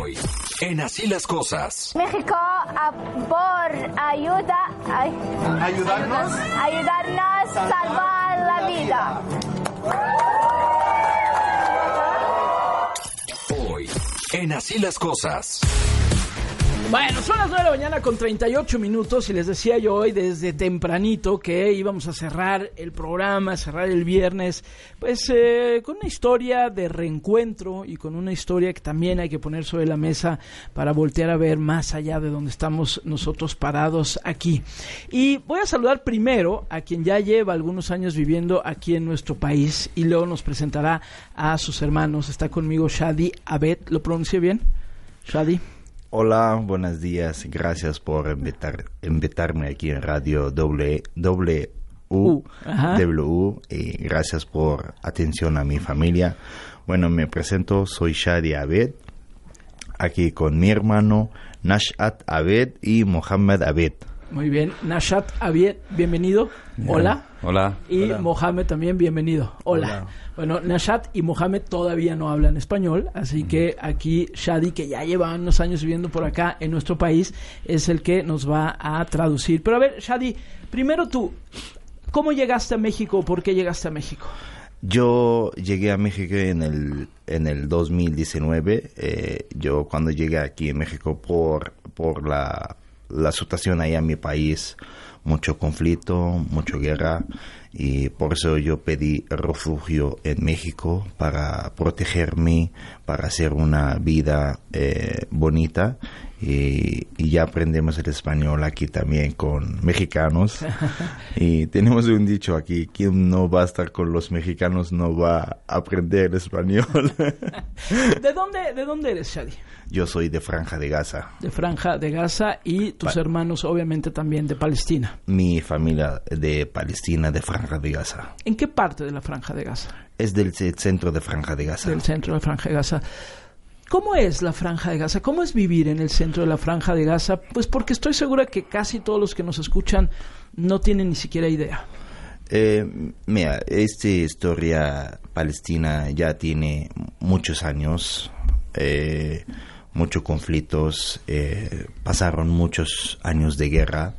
Hoy, en Así las Cosas. México por ayudarnos a salvar la vida. Hoy, en Así las Cosas. Bueno, son las 9 de la mañana con 38 minutos y les decía yo hoy desde tempranito que íbamos a cerrar el programa, cerrar el viernes, pues con una historia de reencuentro y con una historia que también hay que poner sobre la mesa para voltear a ver más allá de donde estamos nosotros parados aquí. Y voy a saludar primero a quien ya lleva algunos años viviendo aquí en nuestro país y luego nos presentará a sus hermanos. Está conmigo Shadi Abed, ¿lo pronuncié bien? Shadi. Hola, buenos días. Gracias por invitarme aquí en Radio W y gracias por atención a mi familia. Bueno, me presento, soy Shadi Abed, aquí con mi hermano Nashat Abed y Mohamed Abed. Muy bien, Nashat Abed, bienvenido. Hola. Hola. Y Hola. Mohamed también, bienvenido. Hola. Bueno, Nashat y Mohamed todavía no hablan español, así que aquí Shadi, que ya lleva unos años viviendo por acá en nuestro país, es el que nos va a traducir. Pero a ver, Shadi, primero tú, ¿cómo llegaste a México? ¿Por qué llegaste a México? Yo llegué a México en el 2019. Yo cuando llegué aquí en México por la situación ahí en mi país, mucho conflicto, mucha guerra, y por eso yo pedí refugio en México para protegerme, para hacer una vida bonita, y ya aprendemos el español aquí también con mexicanos. Y tenemos un dicho aquí: quien no va a estar con los mexicanos no va a aprender español. ¿De dónde eres, Shadi? Yo soy de Franja de Gaza. De Franja de Gaza, y tus hermanos obviamente también de Palestina. Mi familia de Palestina, de Franja de Gaza. ¿En qué parte de la Franja de Gaza? Es del centro de Franja de Gaza. Del centro de la Franja de Gaza. ¿Cómo es la Franja de Gaza? ¿Cómo es vivir en el centro de la Franja de Gaza? Pues porque estoy segura que casi todos los que nos escuchan no tienen ni siquiera idea. Mira, esta historia palestina ya tiene muchos años, muchos conflictos, pasaron muchos años de guerra,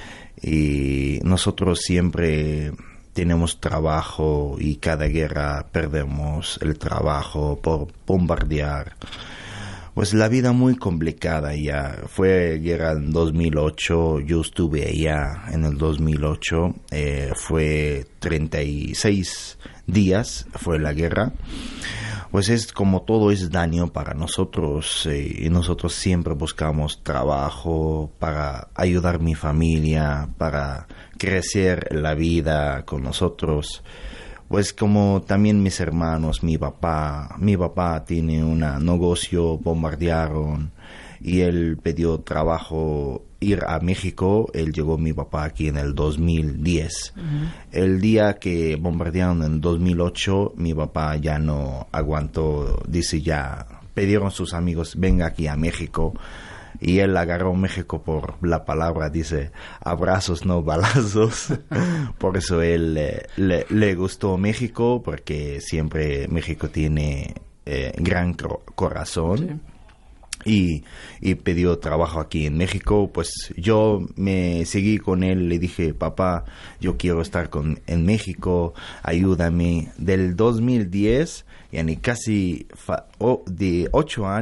y nosotros siempre tenemos trabajo, y cada guerra perdemos el trabajo por bombardear. Pues la vida muy complicada ya. Fue guerra en 2008, yo estuve allá en el 2008, fue 36 días, fue la guerra. Pues es como todo es daño para nosotros, y nosotros siempre buscamos trabajo para ayudar a mi familia, para crecer la vida con nosotros. Pues como también mis hermanos, mi papá tiene un negocio, bombardearon, y él pidió trabajo, ir a México. Él llegó, mi papá, aquí en el 2010. Uh-huh. El día que bombardearon en 2008, mi papá ya no aguantó, dice ya, pidieron sus amigos, venga aquí a México. Y él agarró México por la palabra, dice, abrazos, no balazos. Por eso él le gustó México, porque siempre México tiene gran corazón. Sí. Y pidió trabajo aquí en México. Pues yo me seguí con él, le dije, papá, yo quiero estar en México, ayúdame. Del 2010, yani casi de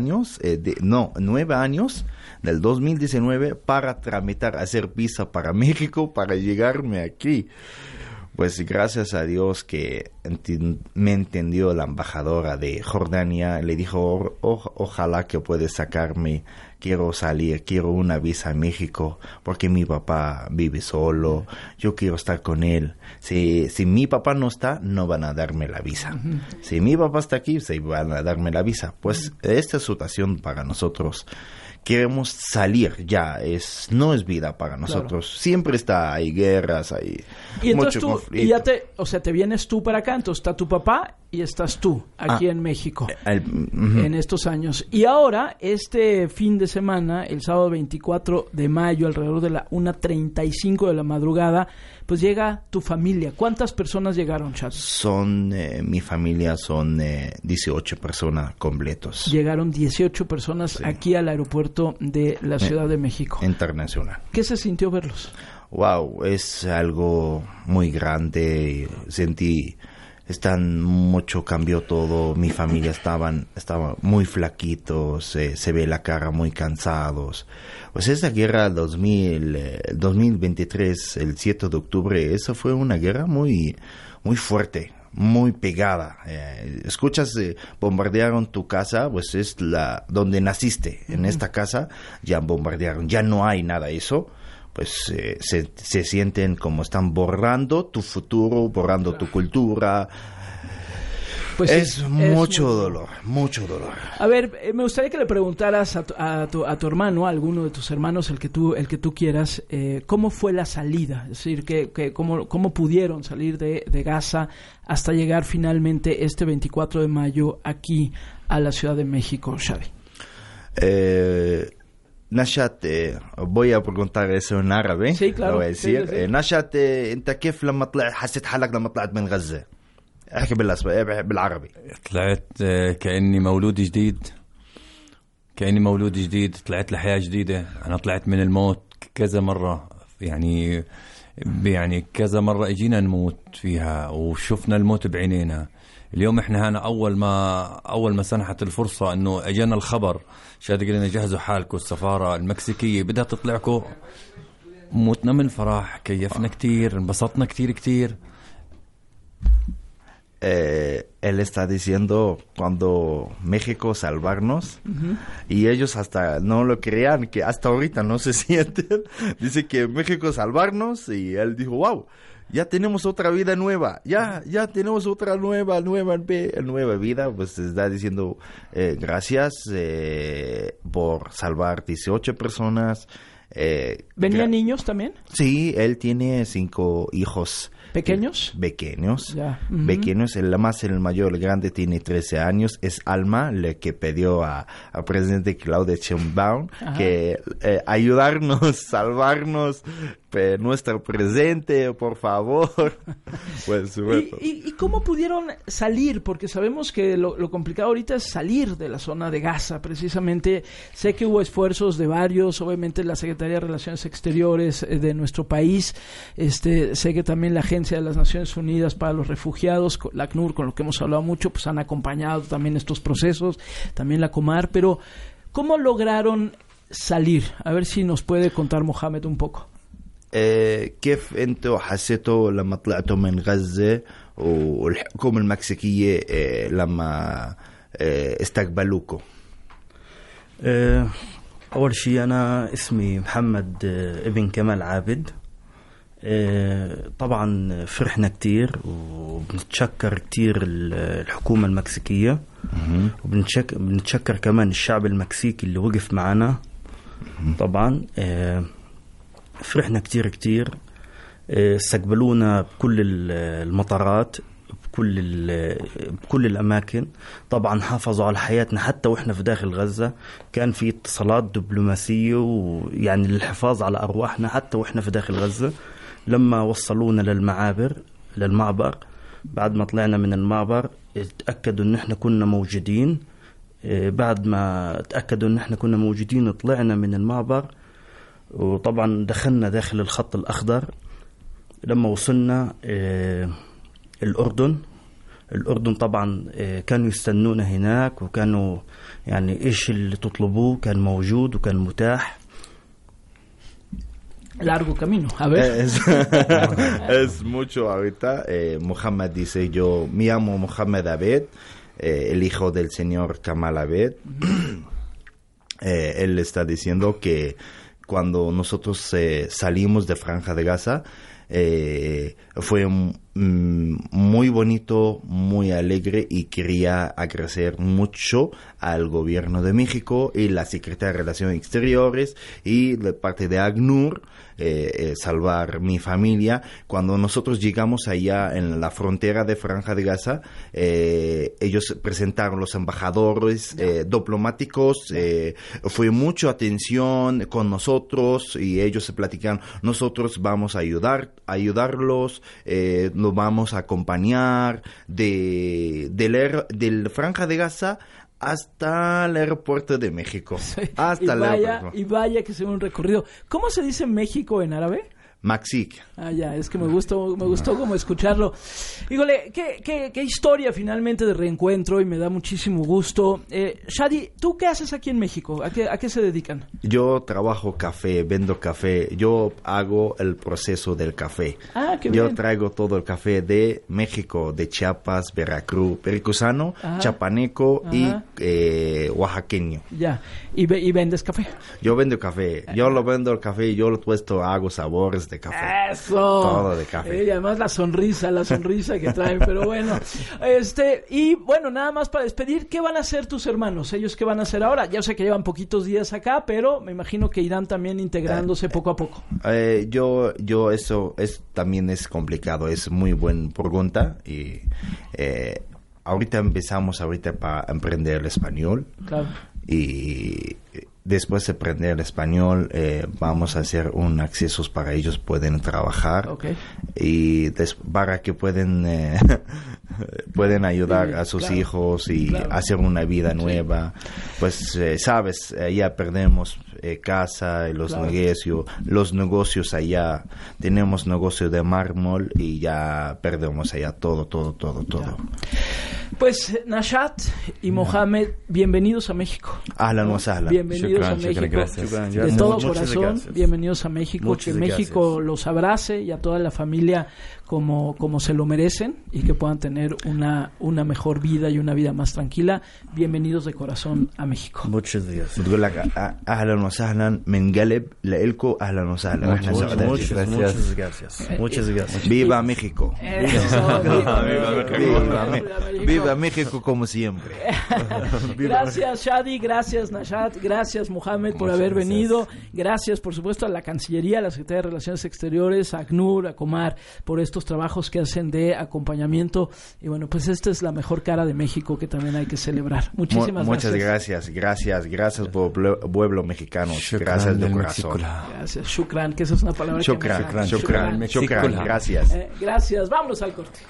9 años, del 2019, para tramitar, hacer visa para México, para llegarme aquí. Pues gracias a Dios que me entendió la embajadora de Jordania. Le dijo, ojalá que puedes sacarme, quiero salir, quiero una visa a México, porque mi papá vive solo, yo quiero estar con él. Si mi papá no está, no van a darme la visa. Uh-huh. Si mi papá está aquí, se van a darme la visa. Pues esta es situación para nosotros. Queremos salir ya, no es vida para nosotros. Claro. Siempre hay guerras, hay y entonces mucho conflicto. Y te vienes tú para acá, entonces está tu papá y estás tú aquí en México ujú. en estos años. Y ahora, este fin de semana, el sábado 24 de mayo, alrededor de la 1:35 de la madrugada, pues llega tu familia. ¿Cuántas personas llegaron, Chad? Mi familia son 18 personas completos. Llegaron 18 personas aquí al aeropuerto de la Ciudad de México. Internacional. ¿Qué se sintió verlos? Wow, es algo muy grande. Mucho cambió todo. Mi familia estaban muy flaquitos, se ve la cara muy cansados. Pues esa guerra 2023, el 7 de octubre, esa fue una guerra muy, muy fuerte, muy pegada. Escuchas, bombardearon tu casa, pues es donde naciste. En esta casa ya bombardearon, ya no hay nada eso. Pues se sienten como están borrando tu futuro, borrando tu cultura. Pues es mucho dolor, mucho dolor. A ver, me gustaría que le preguntaras a tu hermano, a alguno de tus hermanos, el que tú quieras, ¿cómo fue la salida? Es decir, ¿cómo pudieron salir de Gaza hasta llegar finalmente este 24 de mayo aquí a la Ciudad de México, Xavi? نشأت voy a preguntar eso en árabe. Sí, claro. Lo voy a decir. Sí. نشأت انت كيف لما حسيت حالك لما طلعت من غزة؟ احكي بالعربي. طلعت كأني مولود جديد. طلعت لحياة جديدة. أنا طلعت من الموت كذا مرة، يعني كذا مرة اجينا نموت فيها وشفنا الموت بعينينا. اليوم احنا هنا اول ما سنحت الفرصه انه اجانا الخبر شاد قال لنا جهزوا حالكم، السفاره المكسيكيه بدها تطلعكم. موتنا من الفرح، كيفنا كتير، انبسطنا كتير. Él está diciendo cuando México salvarnos, y ellos hasta no lo creían, que hasta ahorita no se sienten. Dice que México salvarnos, y él dijo, wow, ya tenemos otra vida nueva, ya tenemos otra nueva vida. Pues está diciendo gracias por salvar 18 personas. ¿Venían niños también? Sí, él tiene 5 hijos. ¿Pequeños? Pequeños. Ya. Pequeños. El mayor, el grande, tiene 13 años. Es Alma, le que pidió al presidente Claudia Sheinbaum que ayudarnos, salvarnos, nuestro presente, por favor. Pues, bueno. ¿Y cómo pudieron salir? Porque sabemos que lo complicado ahorita es salir de la zona de Gaza, precisamente. Sé que hubo esfuerzos de varios, obviamente la Secretaría de Relaciones Exteriores de nuestro país, sé que también la Agencia de las Naciones Unidas para los Refugiados, la ACNUR, con lo que hemos hablado mucho, pues han acompañado también estos procesos, también la Comar, pero ¿cómo lograron salir? A ver si nos puede contar Mohamed un poco. كيف انتوا حسيتوا لما طلعتوا من غزة والحكومة المكسيكية لما استقبلوكم؟ أول شيء أنا اسمي محمد ابن كمال عابد. طبعا فرحنا كتير وبنتشكر كتير الحكومة المكسيكية، وبنتشكر كمان الشعب المكسيكي اللي وقف معنا. طبعا فرحنا كتير. استقبلونا بكل المطارات، بكل الأماكن. طبعا حافظوا على حياتنا حتى وإحنا في داخل غزة. كان في اتصالات دبلوماسية ويعني للحفاظ على أرواحنا حتى وإحنا في داخل غزة. لما وصلونا للمعبر بعد ما طلعنا من المعبر اتأكدوا إن إحنا كنا موجودين. بعد ما اتأكدوا إن إحنا كنا موجودين طلعنا من المعبر، وطبعا دخلنا داخل الخط الأخضر. لما وصلنا الأردن طبعا كانوا يستنونا هناك، وكانوا يعني إيش اللي تطلبوه كان موجود وكان متاح. Largo camino, a ver. Es mucho ahorita. Mohamed dice, yo me llamo Mohamed Abed, el hijo del señor Kamal Abed. Él está diciendo que cuando nosotros salimos de Franja de Gaza, fue muy bonito, muy alegre, y quería agradecer mucho al gobierno de México y la Secretaría de Relaciones Exteriores y de parte de ACNUR, salvar mi familia. Cuando nosotros llegamos allá en la frontera de Franja de Gaza, ellos presentaron los embajadores diplomáticos, fue mucha atención con nosotros y ellos se platicaron, nosotros vamos a ayudarlos, nos vamos a acompañar del Franja de Gaza hasta el aeropuerto de México. Sí. Hasta el aeropuerto. Y vaya que sea un recorrido. ¿Cómo se dice México en árabe? Maxik. Ah, ya, es que me gustó como escucharlo. Híjole, qué historia finalmente de reencuentro, y me da muchísimo gusto. Shadi, ¿tú qué haces aquí en México? ¿A qué se dedican? Yo trabajo café, vendo café, yo hago el proceso del café. Ah, qué Yo bien. traigo todo el café de México, de Chiapas, Veracruz, veracruzano, Ajá. chapaneco Ajá. y oaxaqueño. Ya, y vendes café. Yo vendo café, yo lo vendo el café, yo lo puesto, hago sabores de café. ¡Eso! Todo de café. Y además la sonrisa que traen, pero bueno. Y bueno, nada más para despedir, ¿qué van a hacer tus hermanos? ¿Ellos qué van a hacer ahora? Ya sé que llevan poquitos días acá, pero me imagino que irán también integrándose poco a poco. Eso también es complicado, es muy buena pregunta, y ahorita empezamos para aprender el español. Claro. Y después de aprender el español, vamos a hacer un acceso para ellos pueden trabajar. Okay. Y para que pueden ayudar a sus claro, hijos y claro. hacer una vida nueva. Pues sabes, ya perdemos casa y Claro. los negocios allá, tenemos negocio de mármol y ya perdemos allá todo. Pues Nashat y Mohamed, bienvenidos a México. Ahlan wa sahlan. Bienvenidos Shukran, a México. shukran, gracias. Shukran, De gracias. todo Muchas corazón, gracias. bienvenidos a México. Muchas Que México gracias. los abrace y a toda la familia como se lo merecen, y que puedan tener una mejor vida y una vida más tranquila. Bienvenidos de corazón a México. Muchas gracias. بتقول لك اهلا وسهلا من قلب لإلكم اهلا وسهلا واحنا سعداء Muchas جدا. gracias. Muchas gracias. Viva México. Eso, Viva México como siempre. Gracias Shadi, gracias Nashat, gracias Mohamed por haber venido, gracias por supuesto a la Cancillería, a la Secretaría de Relaciones Exteriores, a ACNUR, a Comar, por estos trabajos que hacen de acompañamiento. Y bueno, pues esta es la mejor cara de México que también hay que celebrar. Muchísimas Muchas gracias. gracias pueblo mexicano. Shukran Gracias de del corazón. México. Gracias, shukran, que esa es una palabra que me Shukran, encanta. shukran, Shukran. gracias. Gracias, vámonos al corte.